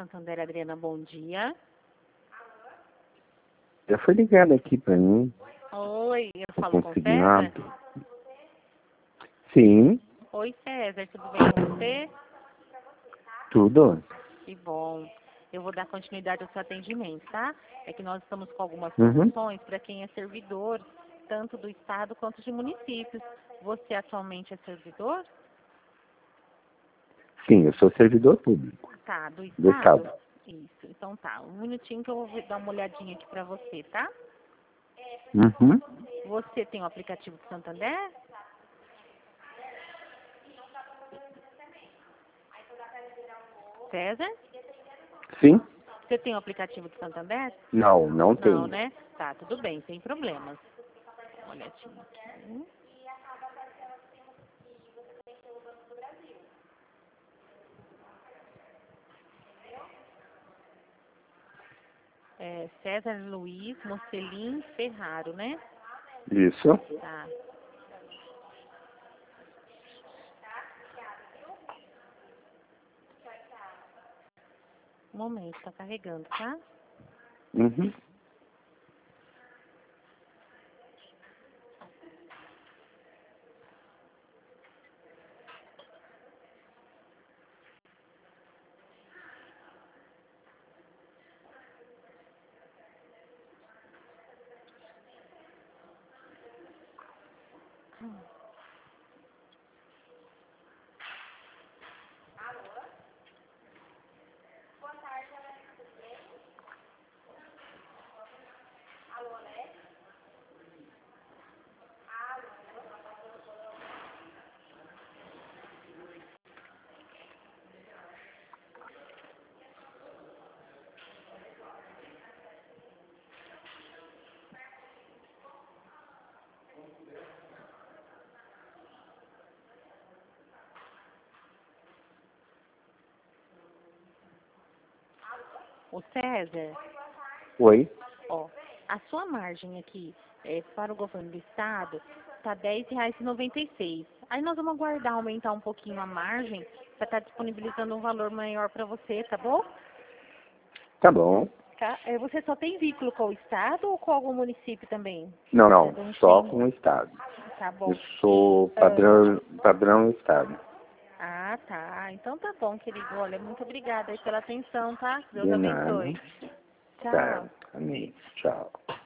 Santander, Adriana, bom dia. Já foi ligado aqui pra mim. Oi, eu Tô falo com o César? consignado. Sim, Oi, César, tudo bem com você? tudo. Que bom. Eu vou dar continuidade ao seu atendimento, tá? É que nós estamos com algumas Uhum. promoções para quem é servidor, tanto do Estado quanto de municípios. Você atualmente é servidor? Sim, eu sou servidor público Tá, do do Estado? Estado. Isso, então tá. Um minutinho que eu vou dar uma olhadinha aqui para você, tá? Uhum. Você tem o aplicativo do Santander? César? Sim? Você tem o aplicativo do Santander? Não, não Não, tenho. né? Tá, tudo bem, sem problemas. Uma olhadinha aqui. É César Luiz Mocelin Ferraro, né? Isso. Tá. Um momento, tá carregando, tá? Uhum. O César, Oi. ó, a sua margem aqui para o governo do estado tá R$ 10,96. Aí nós vamos aguardar aumentar um pouquinho a margem para estar disponibilizando um valor maior para você, tá bom? Tá bom. Tá? Você só tem veículo com o estado ou com algum município também? Não, Eu não. não Só entendi. com o Estado. Tá Eu bom. sou padrão Estado. Ah, tá. Então tá bom, querido. Olha, muito obrigada aí pela atenção, tá? Deus De nada. abençoe. Tá. Tchau. Amém. Tchau.